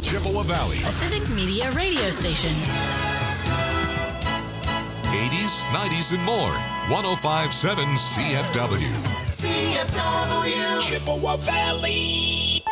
Chippewa Valley. A Civic Media radio station. 80s, 90s, and more. 105.7 CFW. CFW. Chippewa Valley.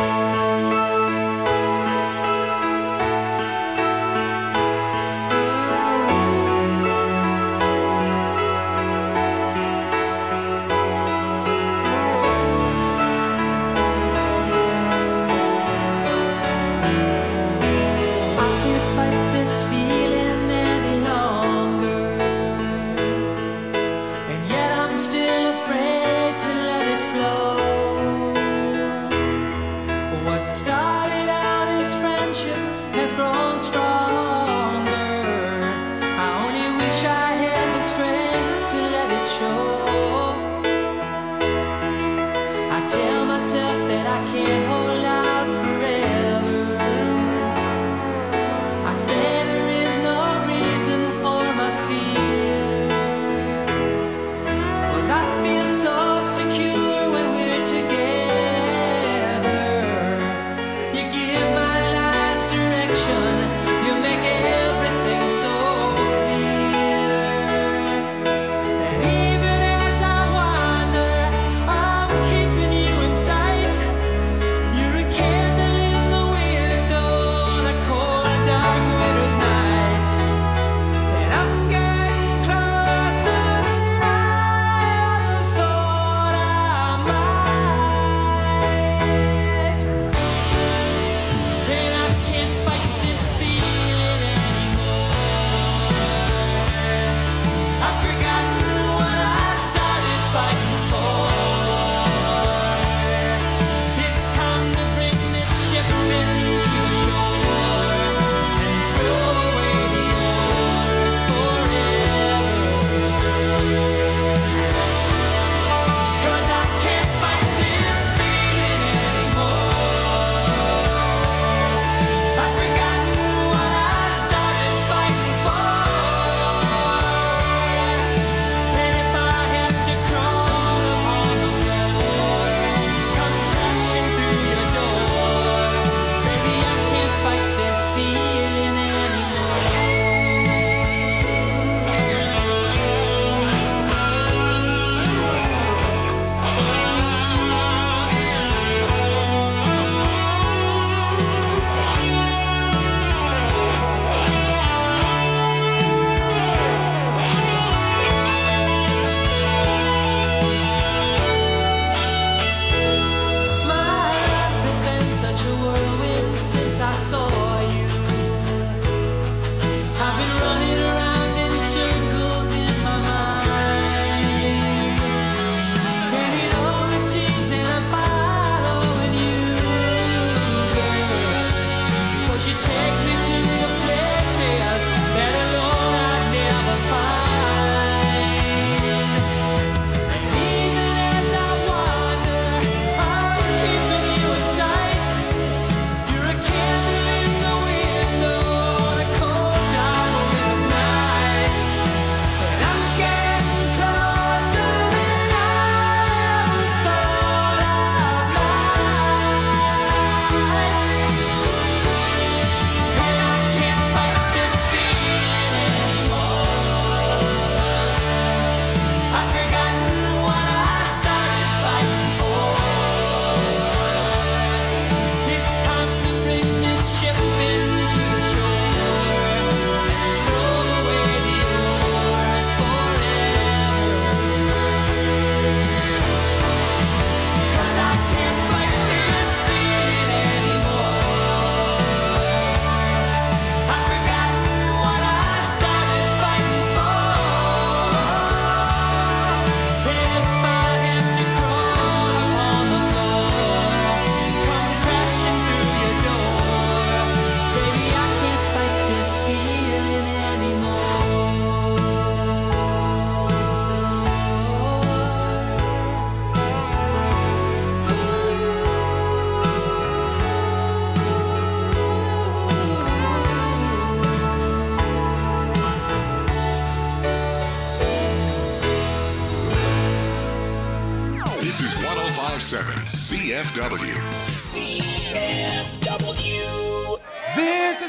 This is 105.7 CFW. CFW.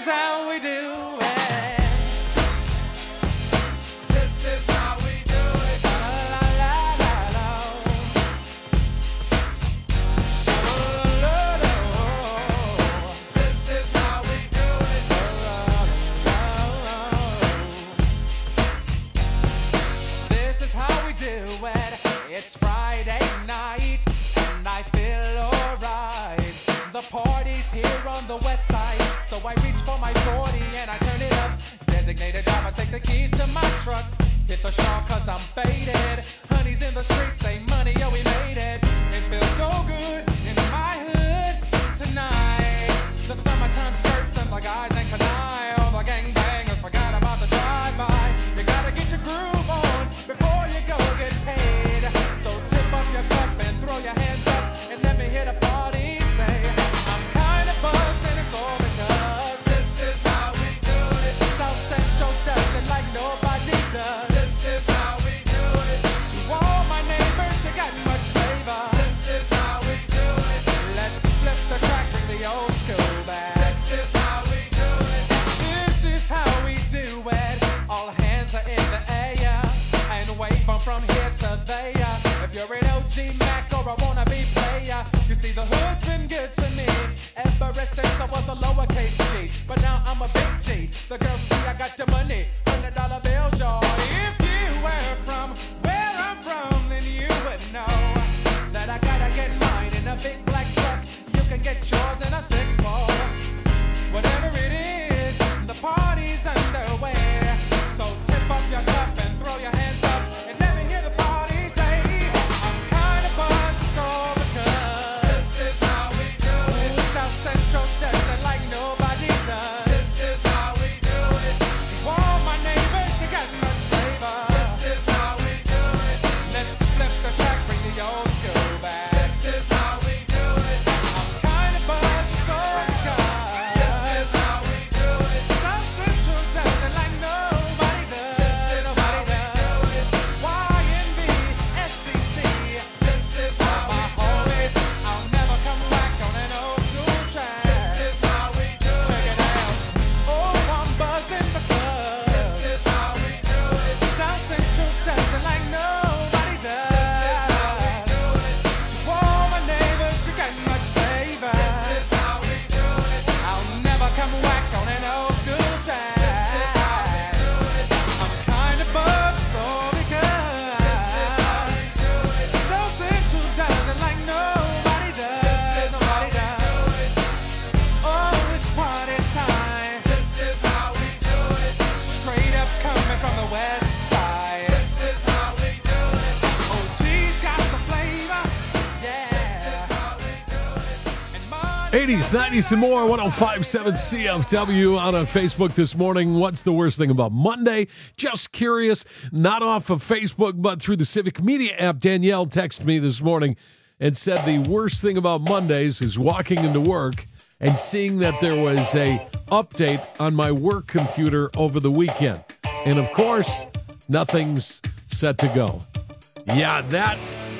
is how we do it. This is how we do it. Sha-la-la-la-la. Sha-la-la-la-la. This is how we do it. This is how we do it. It's Friday night and I feel alright. The party's here on the west side, so I reach for my 40 and I turn it up. Designated driver, take the keys to my truck. Hit the shop cause I'm faded. Honey's in the streets, say money, yo, we made it. It feels so good in my hood tonight. The summertime skirts and the guys ain't canine. All the gangbangers forgot about the drive-by. You gotta get your groove on before you go get paid. So tip up your cup and throw your hands up and let me hear the party say, I'm kinda buzzed and it's all because This is how we do it. South Central does it like nobody does. This is how we do it. To all my neighbors, you got much flavor. This is how we do it. Let's flip the track, bring the old school back. This is how we do it. This is how we do it. All hands are in the air and wave from here to there. If you're an OG Mac or a wannabe player, you see the hood's been good to me ever since I was a lowercase G. But now I'm a big G. The girls see I got the money, $100 bills, y'all. If you were from where I'm from, then you would know that I gotta get mine in a big black truck. You can get yours in a 6-4. Whatever it is, the party's underway. So tip up your cup and throw your hands up and let me hear the party say, I'm kinda buzzed, it's all because This is how we do it. South Central does it like nobody does. This is how we do it. To all my neighbors, you got much flavor. This is how we do it. Let's flip the track, bring the old school back. This is how we do it. I'm kinda buzzed, it's all because This is how we do it. South Central does it like nobody does. Nobody does. YNB, SCC. This is how My we do it. homies, I'll never come back on an old school track. This is how we do it. Check it out. Oh, I'm buzzing because This is how we do it. South Central does it like nobody does. Do it. To all my neighbors, you got much flavor. This is how we do it. I'll never come back on an old school track. I'm kind of buzzed, so because South Central does it like nobody does. Nobody does. Oh, it's party time. This is how we do it. Straight up coming from the west side. This is how we do it. Oh, she's got the flavor. Yeah. And money 80s, 90s, and more. 1057 CFW out on Facebook this morning. What's the worst thing about Monday? Just curious. Not off of Facebook, but through the Civic Media app. Danielle texted me this morning and said the worst thing about Mondays is walking into work and seeing that there was a update on my work computer over the weekend. And of course, nothing's set to go. Yeah, that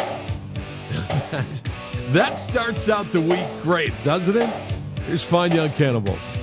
starts out the week great, doesn't it? Here's Fine Young Cannibals.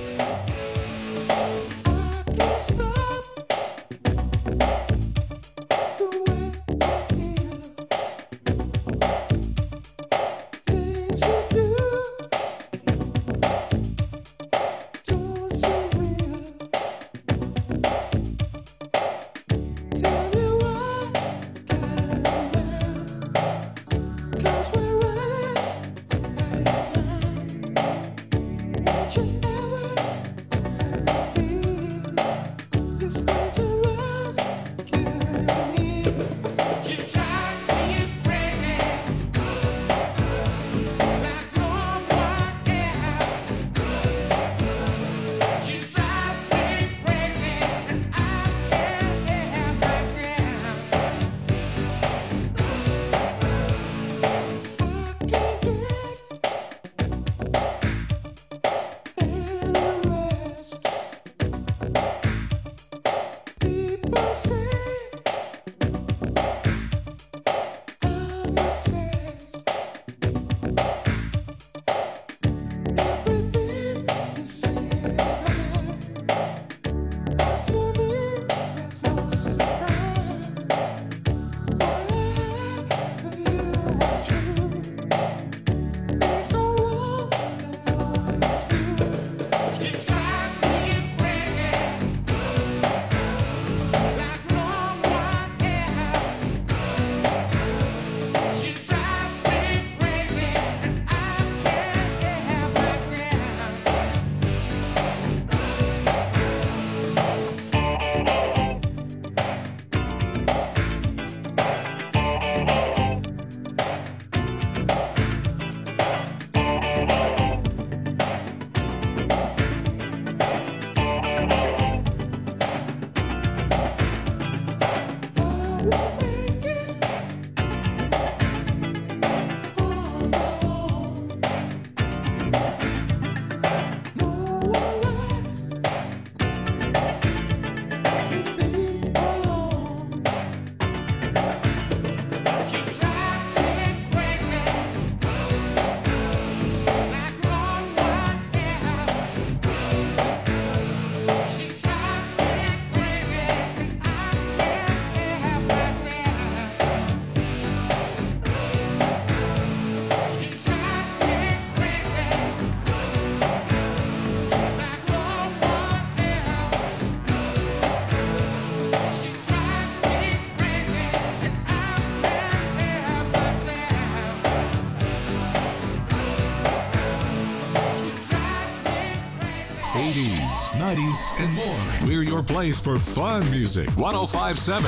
80s, 90s, and more. We're your place for fun music. 105.7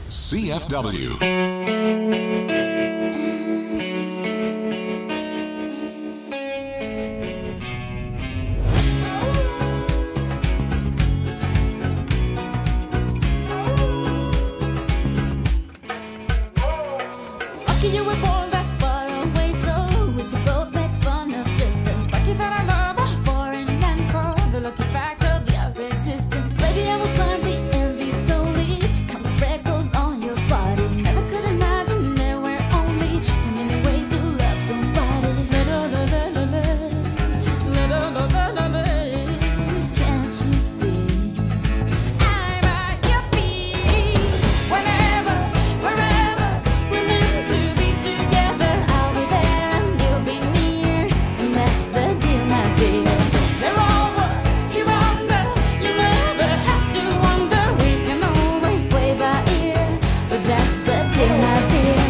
CFW. You were born that far away, so we could both make fun of distance. Lucky that I love a foreign land for the lucky fact of your existence. Baby, I will climb the Andes solely to count the freckles on your body. Never could imagine there were only 10 million ways to love somebody. Can't you see? I'm at your feet. Whenever, wherever we're meant to be together, I'll be there and you'll be near, and that's the deal, my dear. They're over, you're under, you never have to wonder. We can always play by ear, but that's the deal, my dear.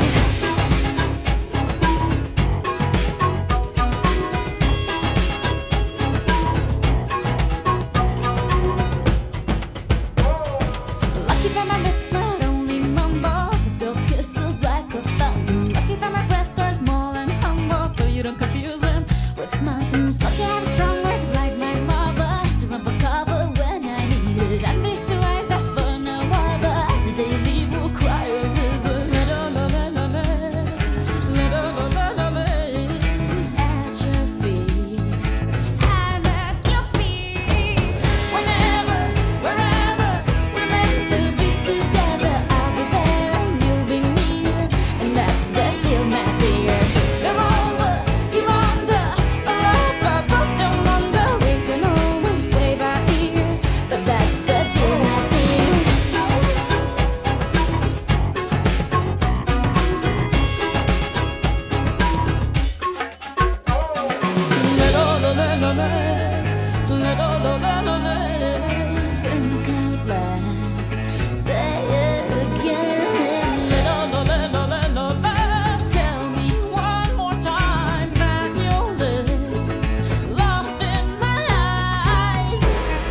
Lucky that my lips not only mumble, they spill kisses like a fountain. Lucky that my breasts are small and humble, so you don't confuse them with mountains. Lucky I have strong legs like my mother to run for cover when I need it. And these two eyes that for no other, the day you leave will cry a river. At your feet, I'm at your feet. Whenever, wherever we're meant to be together, I'll be there and you'll be near, and that's the deal, my dear. They're over, you're under, we're both young wonder. We can always play by ear, but that's the deal, my dear. Think out loud, say it again. Tell me one more time that you'll live lost in my eyes.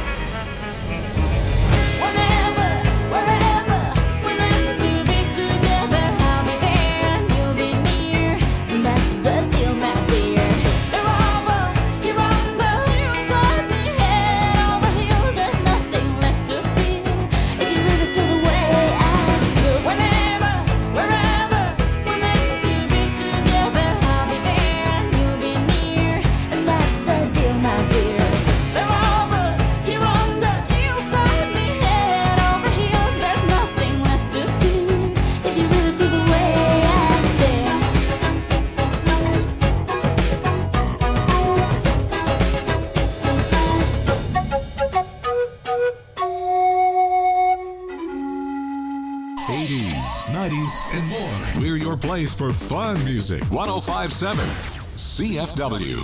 Whenever, wherever we're meant to be together, I'll be there and you'll be near, and that's the deal, my dear. They're over, you're under, you got me head over heels. There's nothing left to feel if you really feel the way I feel. Whenever, wherever we're meant to be together, I'll be there and you'll be near, and that's the deal, my dear. They're over, you're under, you got me head over heels. There's nothing left to feel if you really feel the way I feel. '80s, '90s, and more. We're your place for fun music. 105.7 CFW.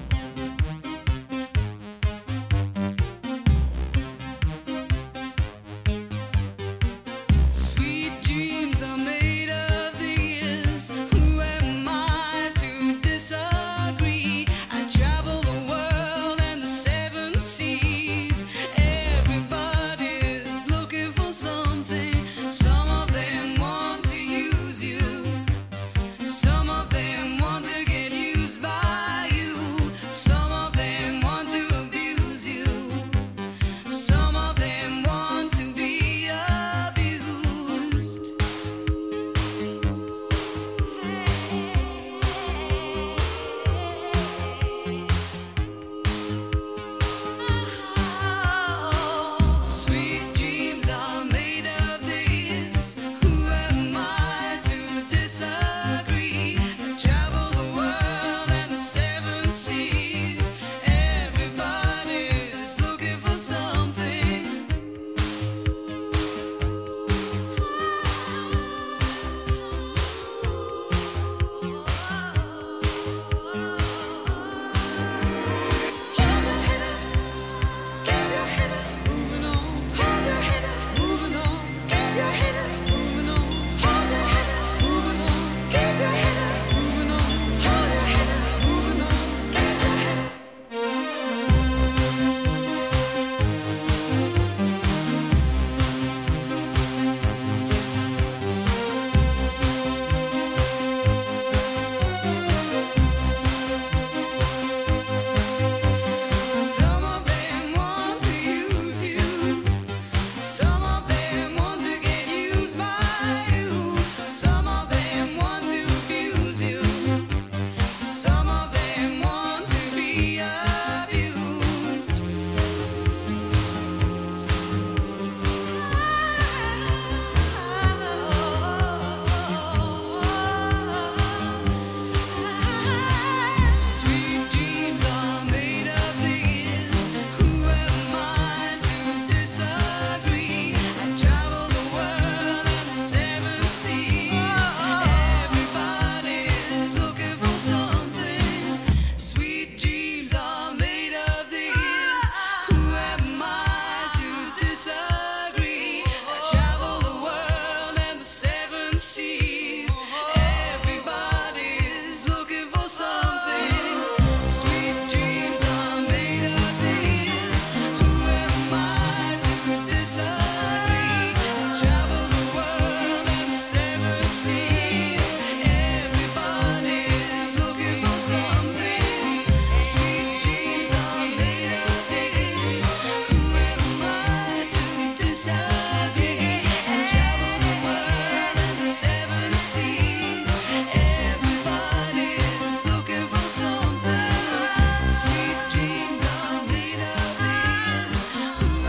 Sweet dreams are made of these. Who am I to disagree? I travel the world and the seven seas. Everybody's looking for something. Some of them want to use you. Some of them want to get used by you.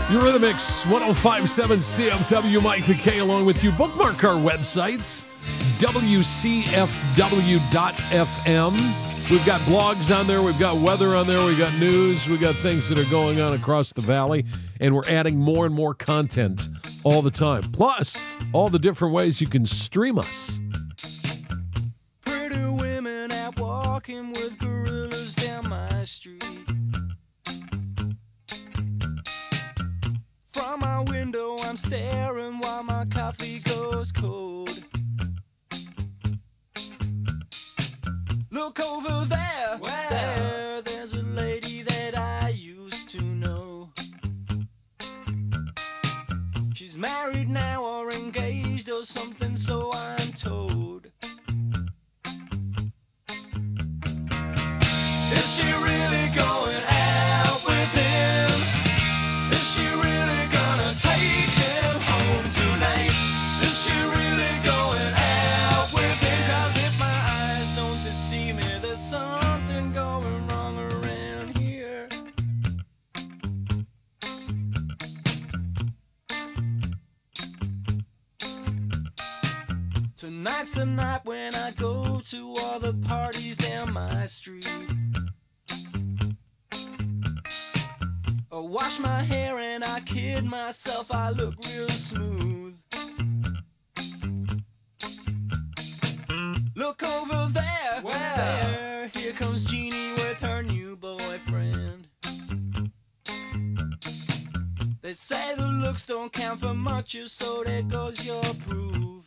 Eurythmics, 1057 CFW, Mike McKay along with you. Bookmark our websites, WCFW.FM. We've got blogs on there. We've got weather on there. We've got news. We've got things that are going on across the valley. And we're adding more and more content all the time. Plus, all the different ways you can stream us. Pretty women out walking with gorillas down my street. From my window I'm staring while my coffee goes cold. Look over there, there's a lady that I used to know. She's married now or engaged or something, so I'm told. Is she really going out with him? Is she really gonna take him home tonight? Is she really going out with him? 'Cause if my eyes don't deceive me, there's something going wrong around here. Tonight's the night when I go to all the parties down my street. I wash my hair and I kid myself, I look real smooth. Look over there, there, here comes Jeannie with her new boyfriend. They say the looks don't count for much, so there goes your proof.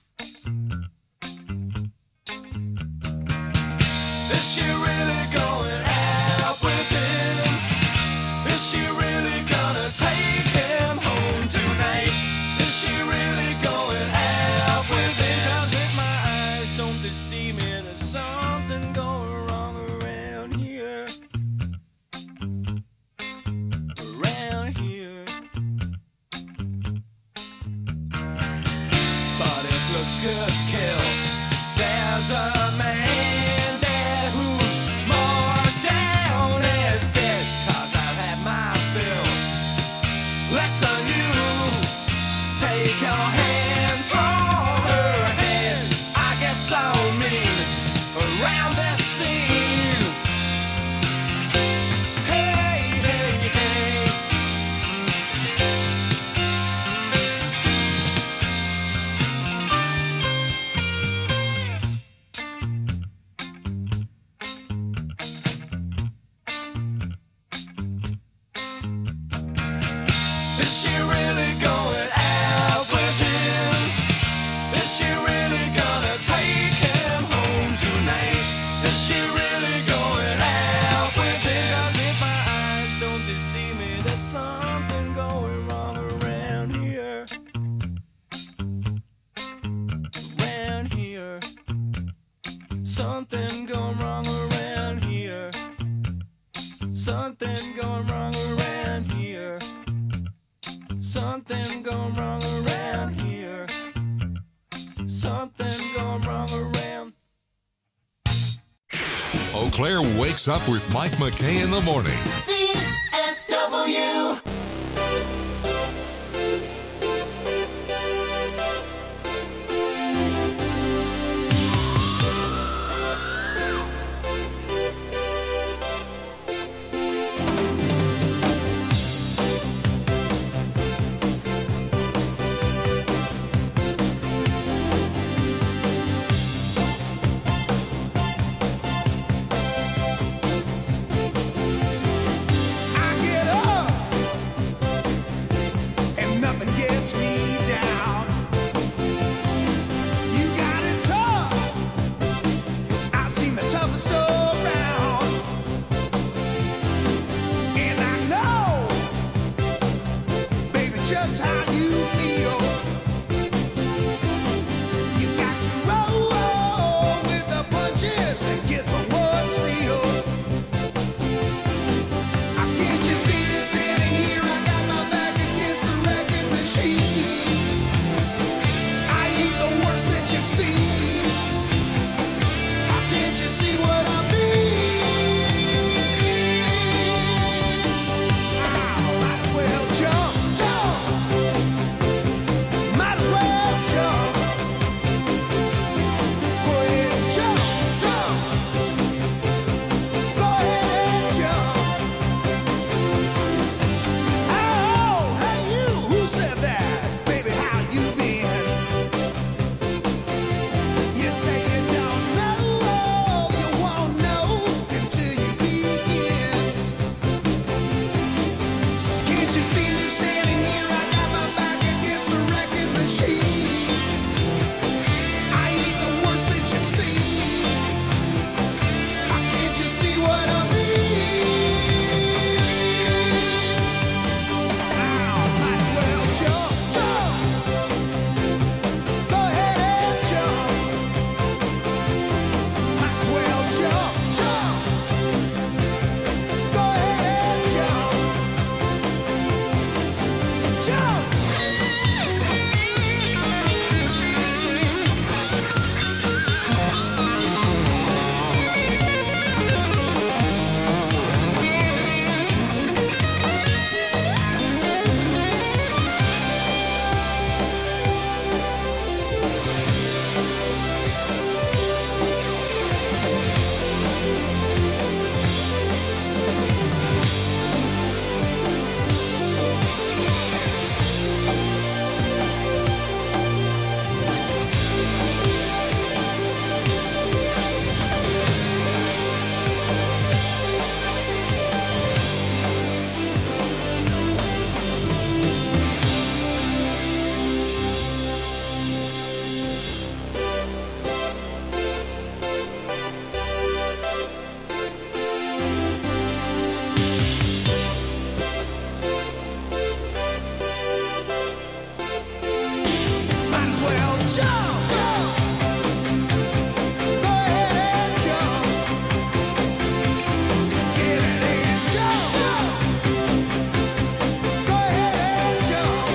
Is she really going out with him? Is she really gonna take him home tonight? Is she really going out with him? 'Cause if my eyes don't deceive me, there's something going wrong around here. Around here. But if looks could kill, there's a man there who's more down as dead. 'Cause I've had my fill. Less than you. Take your hands from her head. I get so mean around this scene. Hey, hey, hey. Is she really going out with him? Is she really gonna take him home tonight? Is she really going out with him? 'Cause if my eyes don't deceive me, there's something going wrong around here. Around here. Something going wrong around here. Something going wrong around here. Something going wrong around here. Something going wrong around. Eau Claire wakes up with Mike McKay in the morning. CFW. Jump, jump. see me standing here, I got my back against the wrecking machine. I ain't the worst that you've seen. Can't you see what I mean? Ow, might as well jump, jump. Go ahead and jump. Might as well jump, jump. Go ahead and jump. Jump. Might as well jump. Go ahead and jump. Get it and jump. Go ahead and jump.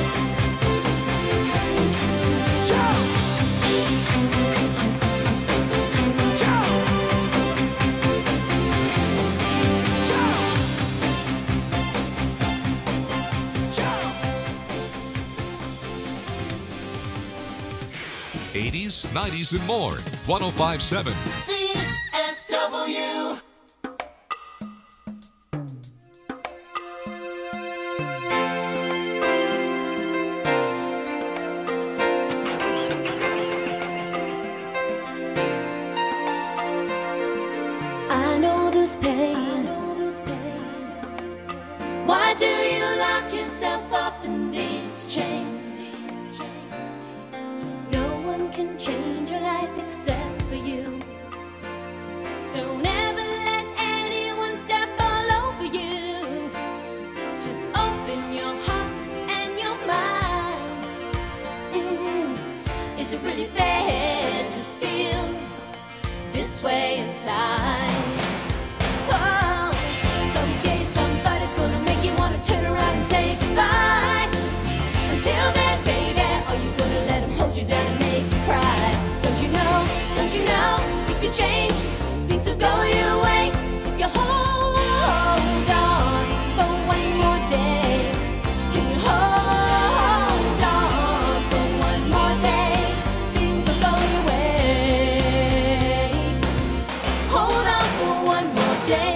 Jump. Jump. Jump. Jump. 80s, 90s, and more. 1057 CFW. I know this pain. Why do you lock yourself up in these chains? No one can change your life except for you. Don't ever let anyone step all over you. Just open your heart and your mind. Is it really fair to feel this way inside? Oh, someday somebody's gonna make you wanna turn around and say goodbye. Until then, baby, are you gonna let him hold you down and make you cry? Don't you know, things will change, things will go your way if you hold on for one more day. Can you hold on for one more day? Things will go your way. Hold on for one more day.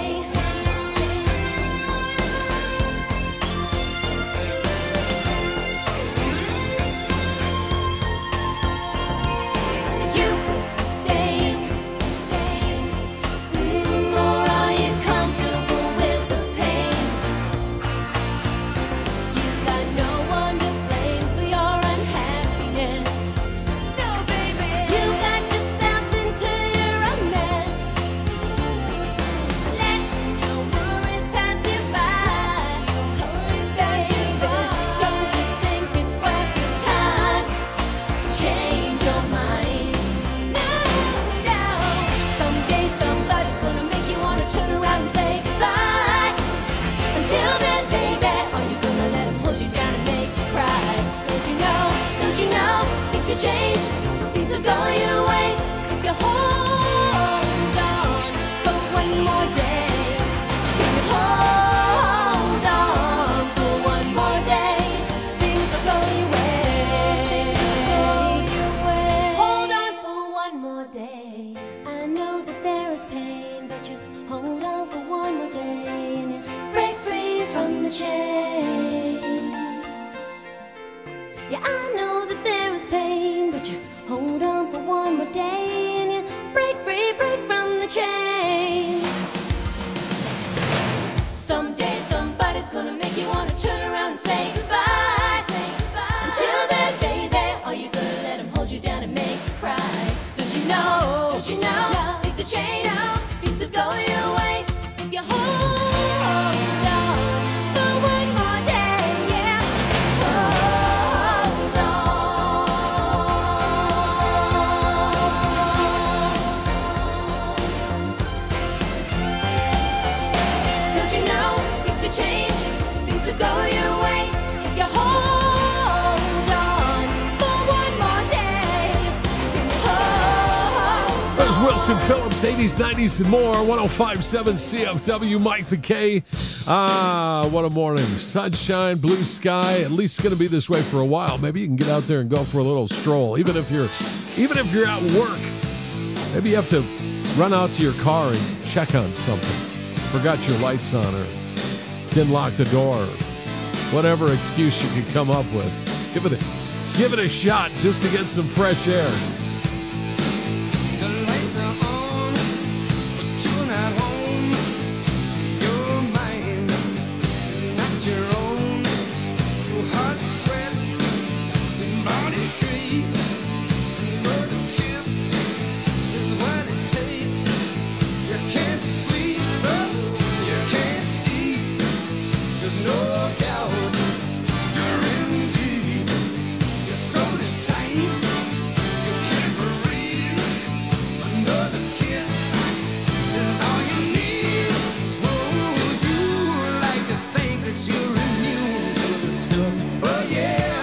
Jason Phillips, 80s, 90s, and more. 105.7 CFW, Mike McKay. What a morning. Sunshine, blue sky. At least it's going to be this way for a while. Maybe you can get out there and go for a little stroll. Even if you're at work, maybe you have to run out to your car and check on something. Forgot your lights on or didn't lock the door. Or whatever excuse you could come up with. Give it a shot just to get some fresh air. The lights are on, but you're not home. Your mind is not your own. Your heart sweats, your body shakes. Another kiss is what it takes. You can't sleep, you can't eat. There's no doubt you're in deep. Your throat is tight. You can't breathe. Another kiss is all you need. Oh, you like to think that you're immune to the stuff. Oh yeah.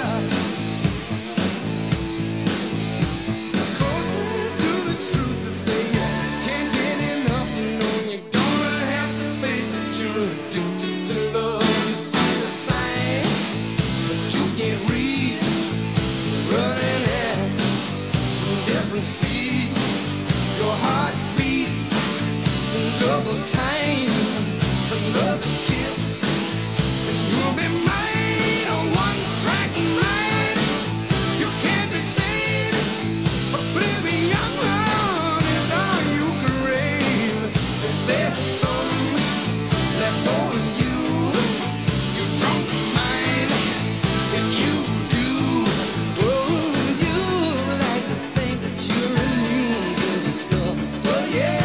It's closer to the truth to say you can't get enough. You know you're gonna have to face it. You're addicted to love. You see the signs, but you can't read. Running at different speed. Your heart beats in double time. Another kiss, and you'll be mine. A one-track mind. You can't be sane. Oblivion is all you crave. If there's some left for you, you don't mind. If you do, oh, you like to think that you're immune to the stuff. Oh yeah.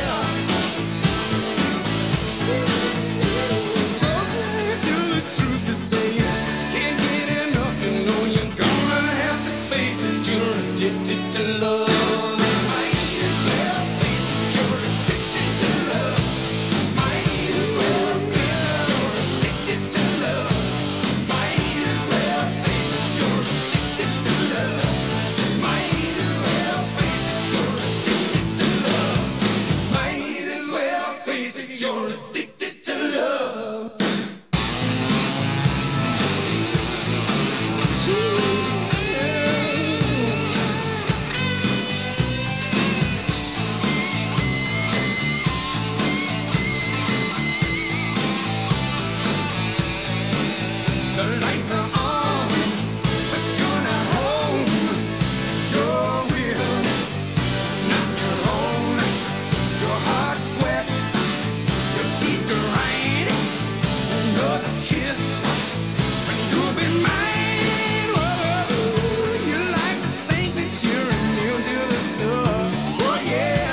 It's closer to the truth to say you can't get enough. You know you're gonna have to face it. You're addicted to love. Might as well face it. You're addicted to love. Might as well face it. You're addicted to love. Might as well face it. You're addicted to love. Might as well face it. You're addicted to love. Might as well face it. You're addicted to love. The lights are on, but you're not home. Your will is not your own. Your heart sweats, your teeth grind. Another kiss, and you'll be mine. Whoa, you like to think that you're immune to the stuff. Oh yeah.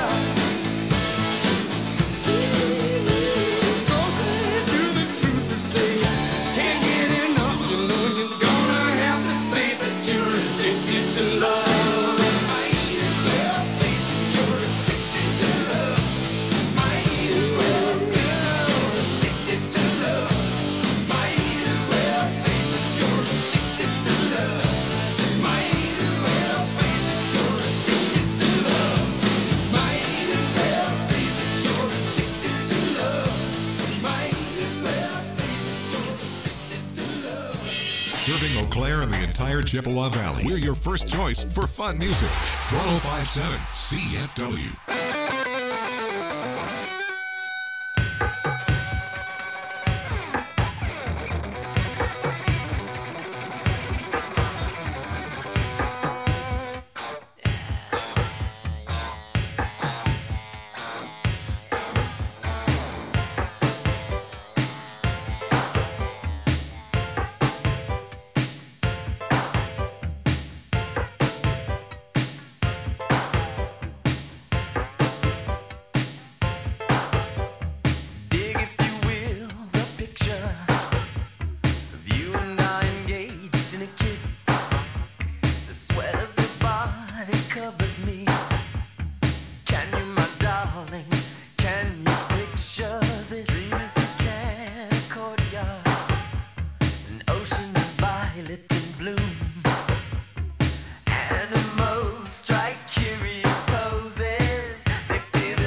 It's closer to the truth to say you can't get enough. You know you're gonna have to face it. You're addicted to love. Might as well face it. You're addicted to love. Might as well face it. You're addicted to love. Might as well face it. You're addicted to love. Might as well face it. You're addicted to love. Might as well face it. You're addicted to love. Might as well face it. You're addicted to love. Serving Eau Claire and the entire Chippewa Valley. We're your first choice for fun music. 105.7 CFW. Animals strike curious poses. They feel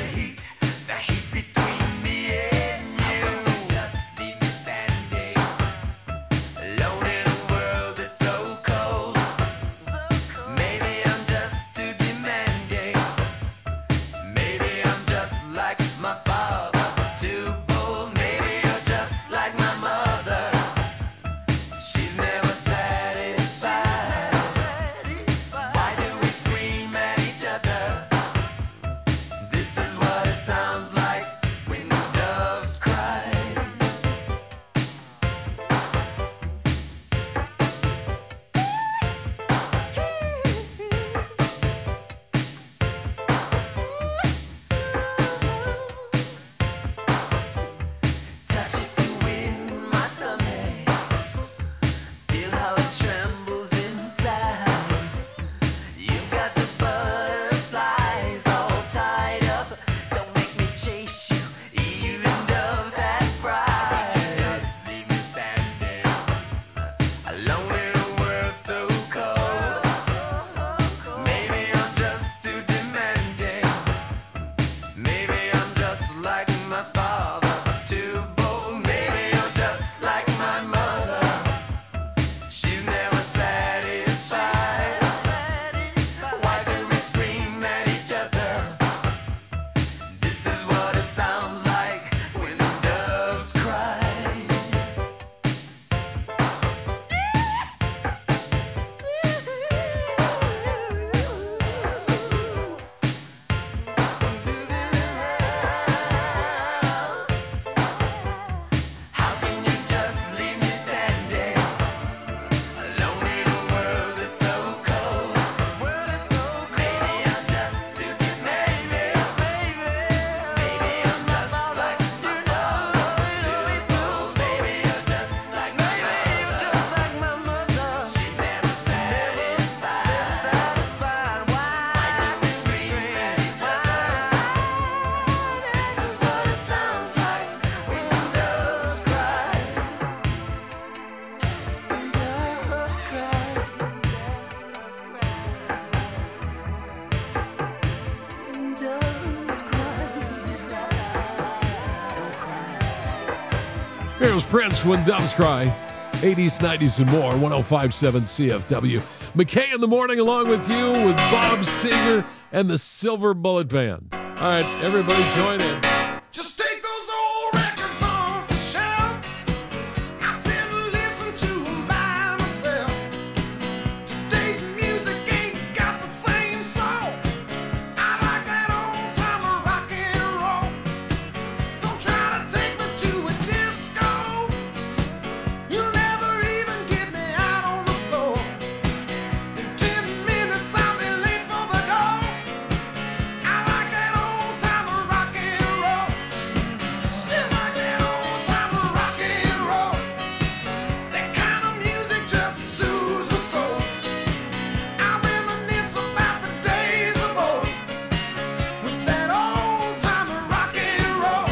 Prince, When Doves Cry. 80s, 90s, and more. 105.7 CFW. McKay in the morning along with you with Bob Seger and the Silver Bullet Band. All right, everybody join in. Just take those old records off the shelf. I sit and listen to them by myself. Today's music ain't got the same soul. I like that old time of rock and roll. Don't try to take me to a disco. You'll never even get me out on the floor. In 10 minutes I'll be late for the door. I like that old time of rock and roll. Still like that old time of rock and roll. That kind of music just soothes my soul. I reminisce about the days of old with that old time of rock and roll.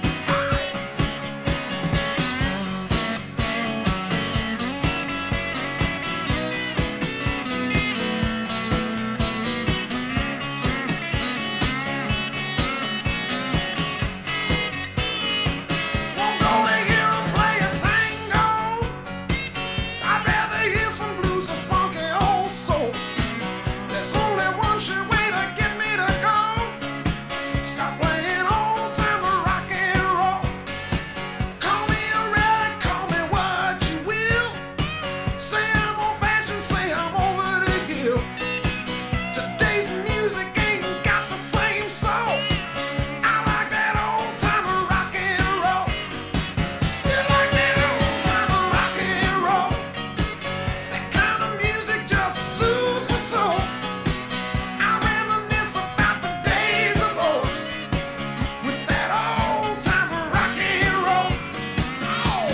Won't go to hear 'em play a tango. I'd rather hear some blues or funky old soul. There's only one sure way to get me to go. Stop playing old time of rock and roll. Call me a relic, call me what you will. Say I'm old fashioned, say I'm over the hill. Today's music ain't got the same soul. I like that old time of rock and roll. Still like that old time of rock and roll. That kind of music just soothes my soul. I reminisce about the days of old with that old time of rock and roll. Oh.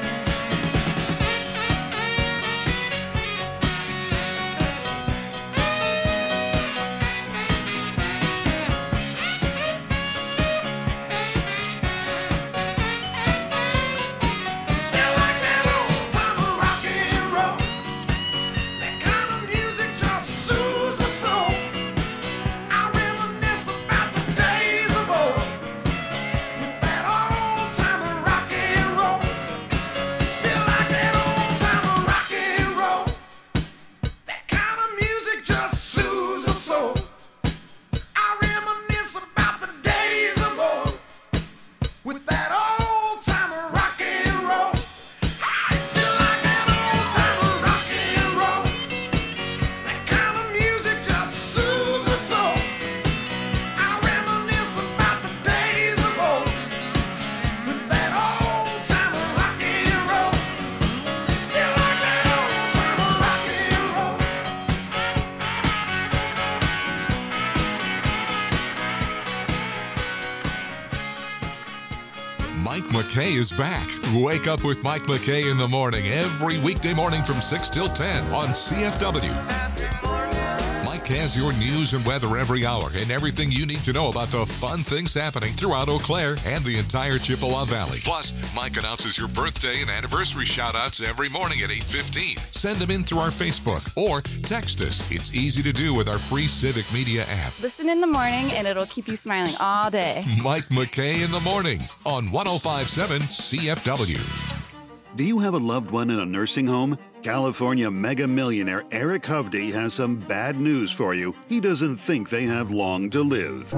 Still like that old time of rock and roll. That kind of music just soothes my soul. I reminisce about the days of old with that old time of rock and roll. Still like that old time of rock and roll. That kind of music just soothes my soul. I reminisce about the days of old with that old time of rock and roll. Still like that old time of rock and roll. That kind of music just soothes my soul. I reminisce about the days of old with that old time of rock and roll. Still like that old time of rock and roll. Mike McKay is back. Wake up with Mike McKay in the morning every weekday morning from 6 till 10 on CFW. Mike has your news and weather every hour and everything you need to know about the fun things happening throughout Eau Claire and the entire Chippewa Valley. Plus, Mike announces your birthday and anniversary shout-outs every morning at 8:15. Send them in through our Facebook or text us. It's easy to do with our free Civic Media app. Listen in the morning and it'll keep you smiling all day. Mike McKay in the morning on 105.7 CFW. Do you have a loved one in a nursing home? California mega millionaire Eric Hovde has some bad news for you. He doesn't think they have long to live.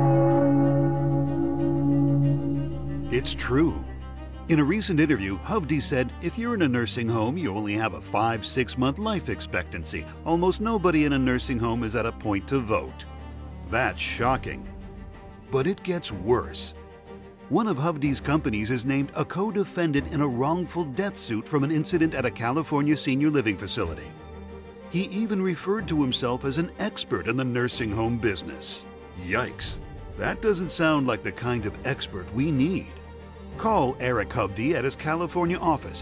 It's true. In a recent interview, Hovde said, if you're in a nursing home, you only have a 5-6 month life expectancy. Almost nobody in a nursing home is at a point to vote. That's shocking. But it gets worse. One of Hovde's companies is named a co-defendant in a wrongful death suit from an incident at a California senior living facility. He even referred to himself as an expert in the nursing home business. Yikes, that doesn't sound like the kind of expert we need. Call Eric Hovde at his California office,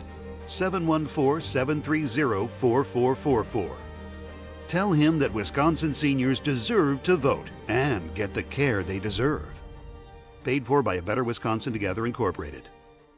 714-730-4444. Tell him that Wisconsin seniors deserve to vote and get the care they deserve. Paid for by A Better Wisconsin Together Incorporated.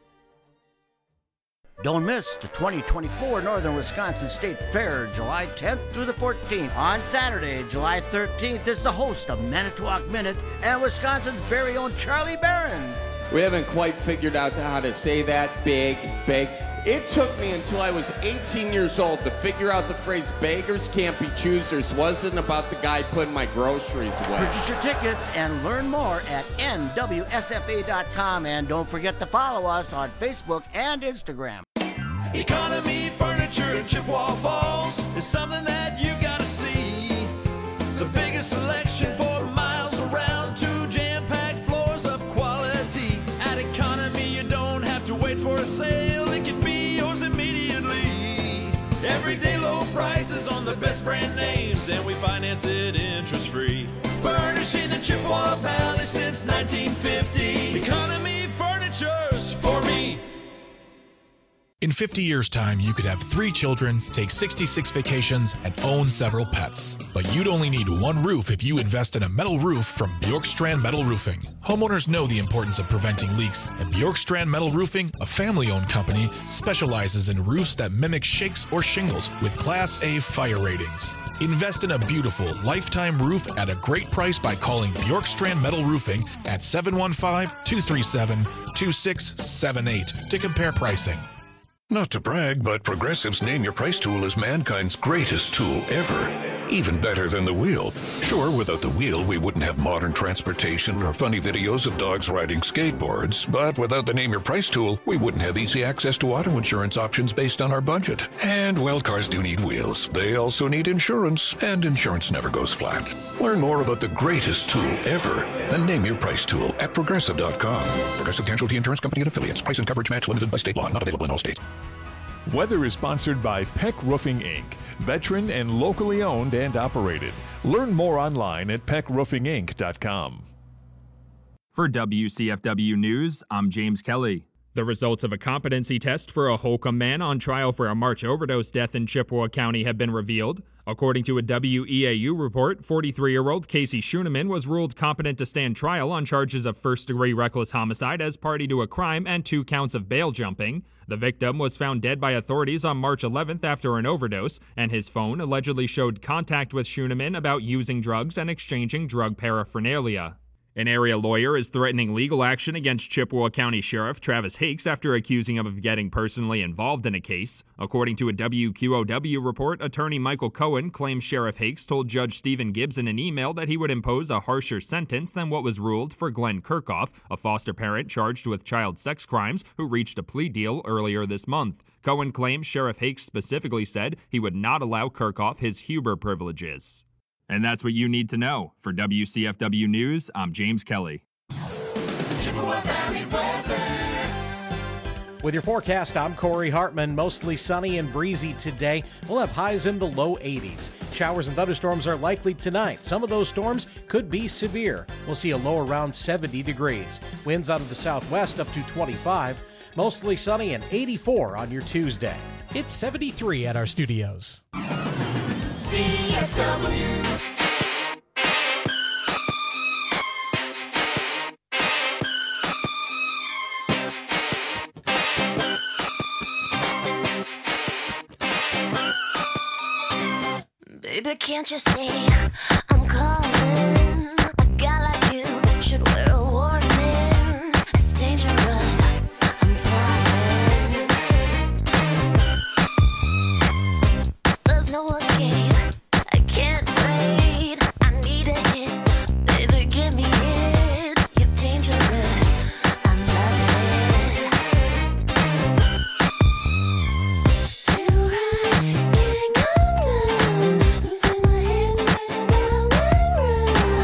Don't miss the 2024 Northern Wisconsin State Fair, July 10th through the 14th. On Saturday, July 13th, is the host of Manitowoc Minute and Wisconsin's very own Charlie Barron. We haven't quite figured out how to say that. Big. It took me until I was 18 years old to figure out the phrase beggars can't be choosers wasn't about the guy putting my groceries away. Purchase your tickets and learn more at nwsfa.com. And don't forget to follow us on Facebook and Instagram. Economy Furniture in Chippewa Falls is something that you gotta see. The biggest selection for miles around, 2 jam-packed floors of quality. At Economy, you don't have to wait for a sale. It can be yours immediately. Everyday low prices on the best brand names, and we finance it interest-free. Furnishing the Chippewa Valley since 1950. Economy Furniture's for me. In 50 years' time, you could have 3 children, take 66 vacations, and own several pets. But you'd only need one roof if you invest in a metal roof from Bjorkstrand Metal Roofing. Homeowners know the importance of preventing leaks, and Bjorkstrand Metal Roofing, a family-owned company, specializes in roofs that mimic shakes or shingles with Class A fire ratings. Invest in a beautiful, lifetime roof at a great price by calling Bjorkstrand Metal Roofing at 715-237-2678 to compare pricing. Not to brag, but Progressive's Name Your Price tool is mankind's greatest tool ever. Even better than the wheel. Sure, without the wheel, we wouldn't have modern transportation or funny videos of dogs riding skateboards. But without the Name Your Price tool, we wouldn't have easy access to auto insurance options based on our budget. And, well, cars do need wheels. They also need insurance, and insurance never goes flat. Learn more about the greatest tool ever, the Name Your Price tool at Progressive.com. Progressive Casualty Insurance Company and Affiliates. Price and coverage match limited by state law. Not available in all states. Weather is sponsored by Peck Roofing, Inc., veteran and locally owned and operated. Learn more online at peckroofinginc.com. For WCFW News, I'm James Kelly. The results of a competency test for a Holcomb man on trial for a March overdose death in Chippewa County have been revealed. According to a WEAU report, 43-year-old Casey Schooneman was ruled competent to stand trial on charges of first-degree reckless homicide as party to a crime and 2 counts of bail jumping. The victim was found dead by authorities on March 11th after an overdose, and his phone allegedly showed contact with Schooneman about using drugs and exchanging drug paraphernalia. An area lawyer is threatening legal action against Chippewa County Sheriff Travis Hakes after accusing him of getting personally involved in a case. According to a WQOW report, attorney Michael Cohen claims Sheriff Hakes told Judge Stephen Gibbs in an email that he would impose a harsher sentence than what was ruled for Glenn Kirchhoff, a foster parent charged with child sex crimes who reached a plea deal earlier this month. Cohen claims Sheriff Hakes specifically said he would not allow Kirchhoff his Huber privileges. And that's what you need to know. For WCFW News, I'm James Kelly. Chippewa Valley weather. With your forecast, I'm Corey Hartman. Mostly sunny and breezy today. We'll have highs in the low 80s. Showers and thunderstorms are likely tonight. Some of those storms could be severe. We'll see a low around 70 degrees. Winds out of the southwest up to 25. Mostly sunny and 84 on your Tuesday. It's 73 at our studios. CFW. Baby, can't you see I'm calling? A guy like you should wear a warning. It's dangerous. I'm falling. There's no escape. I can't wait. I need a hit. Baby, give me it. You're dangerous. I'm loving it. Too high, can't come down. Losing my head, spinning round and round.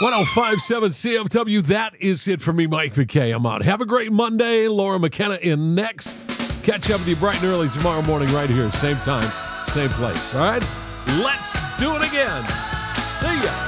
105.7 CFW. That is it for me, Mike McKay. I'm out. Have a great Monday. Laura McKenna in next. Catch up with you bright and early tomorrow morning right here. Same time, same place. All right? Let's do it again. See ya.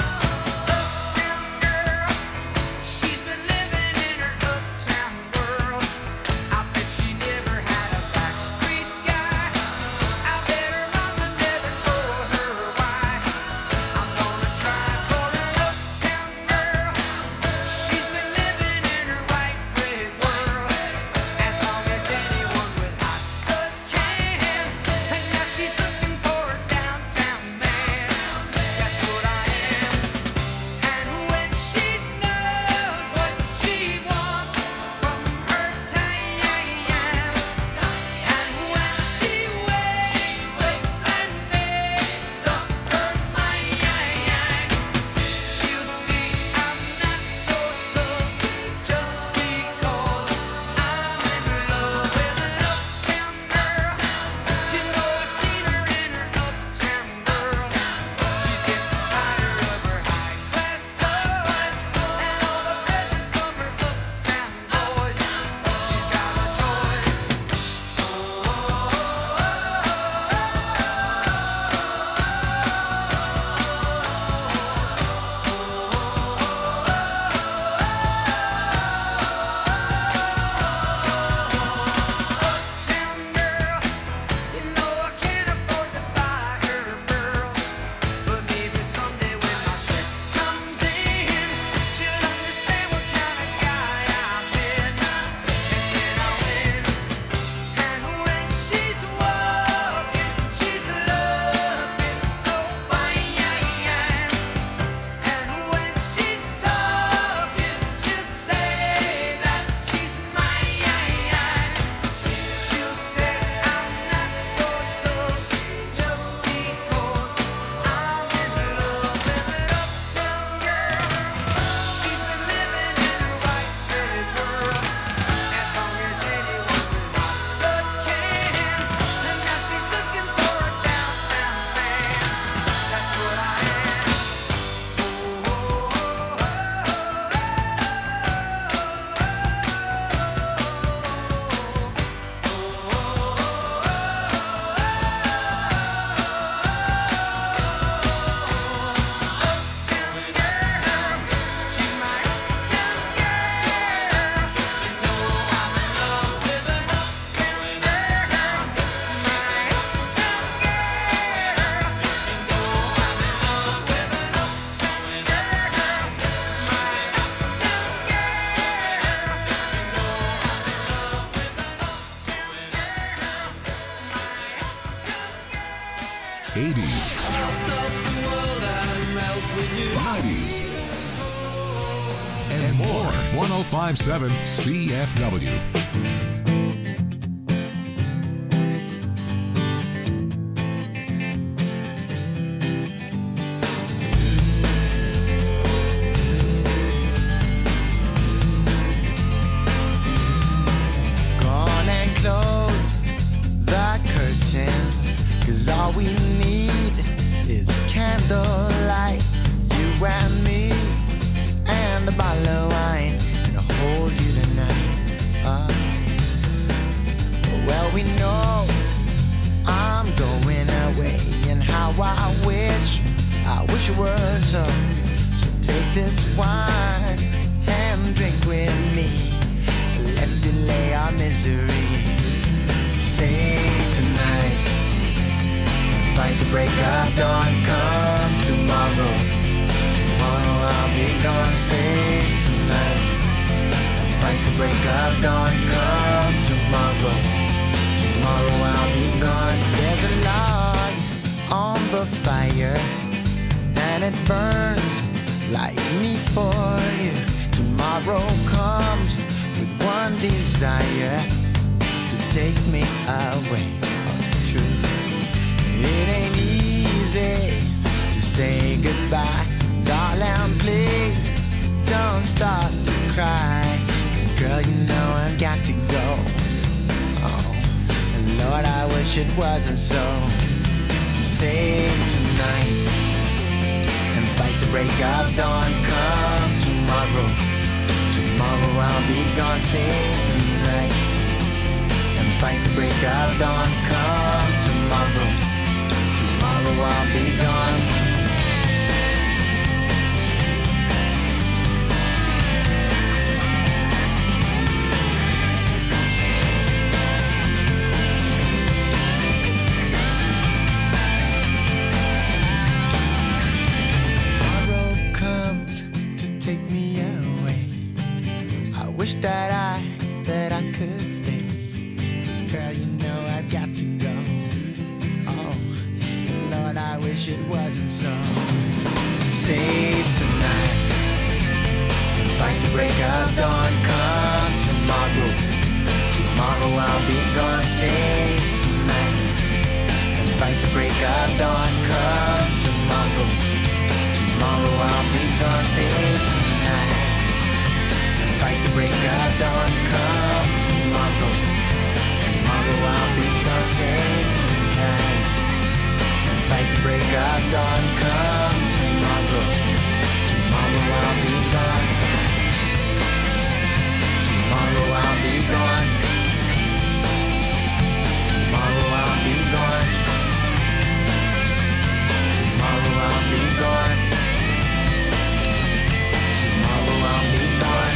And more. 105.7 CFW. Gone and close the curtains, 'cause all we need is candlelight. You and me and a bottle of wine to hold you tonight. Well, we know I'm going away, and how I wish it were so. So take this wine and drink with me. Let's delay our misery. Say tonight, fight the break of dawn. Come tomorrow. Tomorrow I'll be gone. Say tonight, fight the break of dawn. Come tomorrow. Tomorrow I'll be gone. There's a log on the fire, and it burns like me for you. Tomorrow comes with one desire, to take me away. Oh, it's true. It ain't easy to say goodbye. Darling, please don't start to cry. 'Cause girl, you know I've got to go. Oh, and Lord, I wish it wasn't so. Save tonight and fight the break of dawn. Come tomorrow. Tomorrow I'll be gone, say tonight. And fight the break of dawn, come tomorrow. Tomorrow I'll be gone. Wish that I could stay. Girl, you know I've got to go. Oh, Lord, I wish it wasn't so. Save tonight and fight the break of dawn. Come tomorrow. Tomorrow I'll be gone. Save tonight and fight the break of dawn. Come tomorrow. Tomorrow I'll be gone. Save tonight. Fight the break of dawn, come tomorrow. Tomorrow I'll be gone, save tonight. And fight the break of dawn, come tomorrow. Tomorrow I'll be gone. Tomorrow I'll be gone. Tomorrow I'll be gone. Tomorrow I'll be gone. Tomorrow I'll be gone.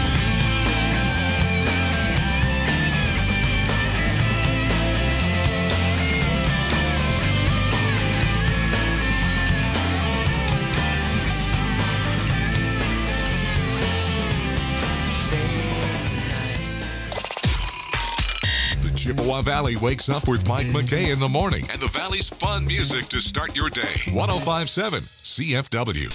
Chippewa Valley wakes up with Mike McKay in the morning and the Valley's fun music to start your day. 105.7 CFW.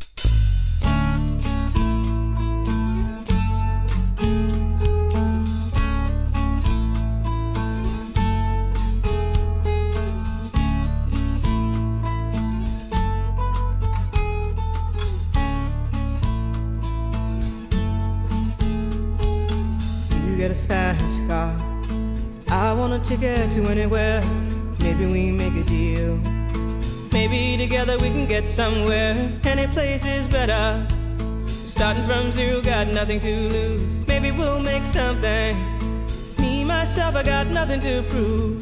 You get a fast car, I want a ticket to anywhere. Maybe we make a deal. Maybe together we can get somewhere. Any place is better. Starting from zero, got nothing to lose. Maybe we'll make something. Me, myself, I got nothing to prove.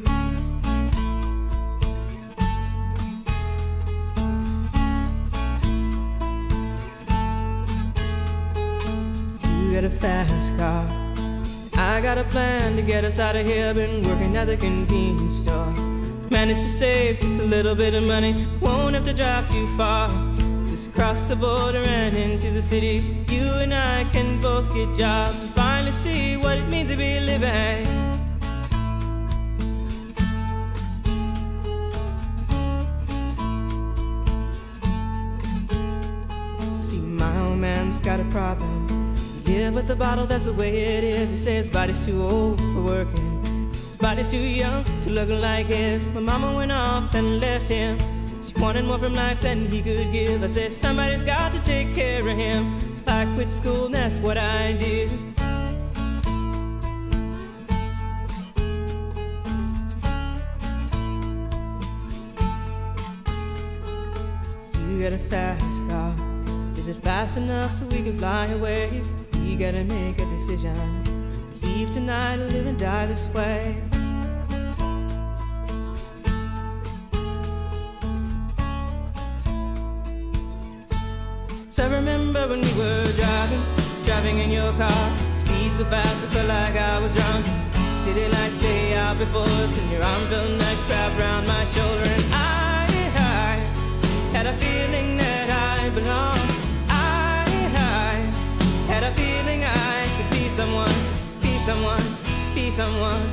You get a fast car, I got a plan to get us out of here. Been working at the convenience store. Managed to save just a little bit of money. Won't have to drive too far. Just cross the border and into the city. You and I can both get jobs and finally see what it means to be living. See, my old man's got a problem. Yeah, but the bottle, that's the way it is. He says his body's too old for working. His body's too young to look like his. My mama went off and left him. She wanted more from life than he could give. I said, somebody's got to take care of him. So I quit school and that's what I did. You got a fast car. Is it fast enough so we can fly away? We gotta make a decision. Leave tonight or live and die this way. So I remember when we were driving in your car. Speed so fast I felt like I was drunk. City lights lay out before us and your arm felt nice wrapped around my shoulder. And I had a feeling that I belonged. Had a feeling I could be someone, be someone, be someone.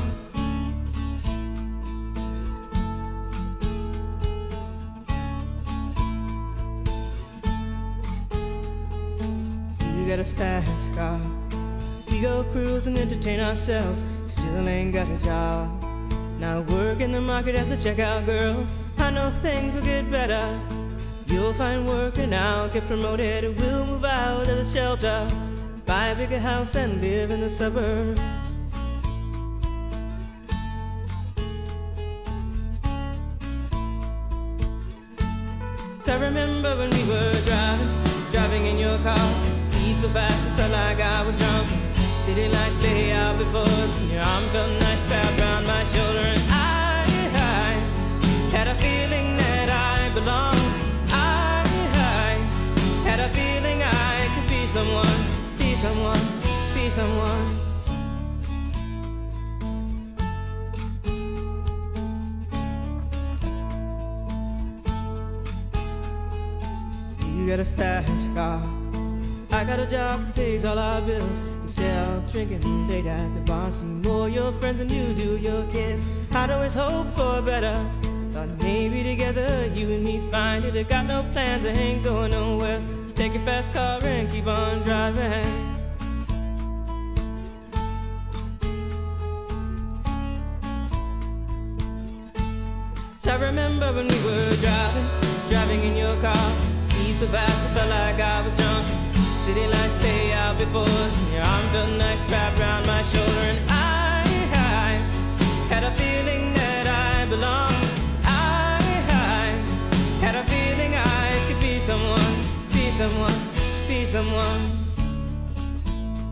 You got a fast car. We go cruise and entertain ourselves. Still ain't got a job. Now work in the market as a checkout girl. I know things will get better. You'll find work and I'll get promoted. We'll move out of the shelter, buy a bigger house and live in the suburbs. So I remember when we were driving in your car. Speed so fast, it felt like I was drunk. City lights lay out before us, and your arm felt nice wrapped around my shoulder. And I had a feeling that I belonged. I had a feeling I could be someone, be someone, be someone. You got a fast car, I got a job that pays all our bills. Instead of drinking late at the bar, see more your friends than you do your kids. I'd always hope for better, thought maybe together you and me find it. I got no plans, I ain't going nowhere. So take your fast car and keep on driving. So I remember when we were driving in your car. Speed so fast, it felt like I was drunk. City lights lay out before us, and your arm felt nice wrapped around my shoulder. And I had a feeling that I belonged. I had a feeling I could be someone, be someone, be someone.